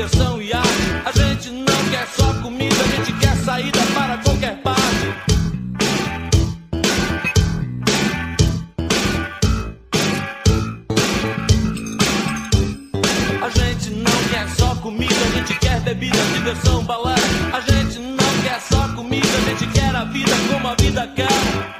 diversão e arte. A gente não quer só comida, a gente quer saída para qualquer parte. A gente não quer só comida, a gente quer bebida, diversão, balé. A gente não quer só comida, a gente quer a vida como a vida quer.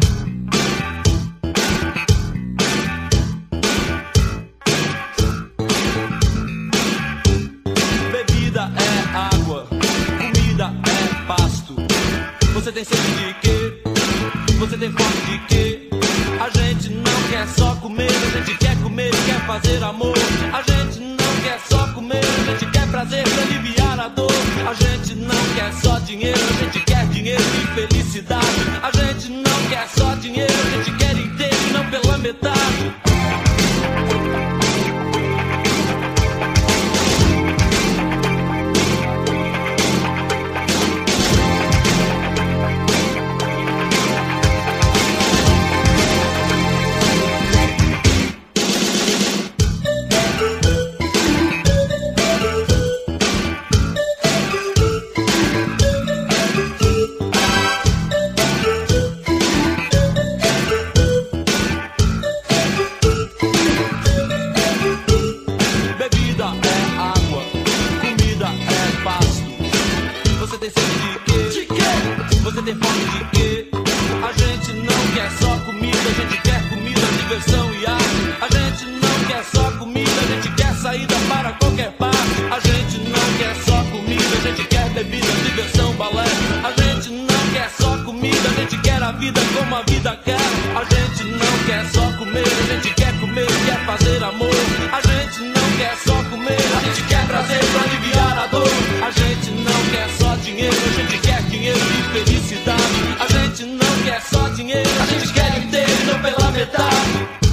Bebida é água, comida é pasto. Você tem sede de quê? Você tem fome de quê? A gente não quer só comer, a gente quer comer e quer fazer amor. A gente não quer só comer, a gente quer prazer pra aliviar a dor. A gente não quer só dinheiro, a gente quer dinheiro e felicidade. A gente não quer só dinheiro, a gente quer inteiro e não pela metade. Você tem fome de quê? A gente não quer só comida, a gente quer comida, diversão e arte. A gente não quer só comida, a gente quer saída para qualquer parte. A gente não quer só comida, a gente quer bebida, diversão, balé. A gente não quer só comida, a gente quer a vida como a vida quer. A gente não quer só comer, a gente quer comer e quer fazer amor. A gente não quer só comer, a gente quer prazer pra aliviar a dor. A gente não quer só dinheiro, a gente quer dinheiro e felicidade. A gente não quer só dinheiro, a gente quer inteiro e não pela metade.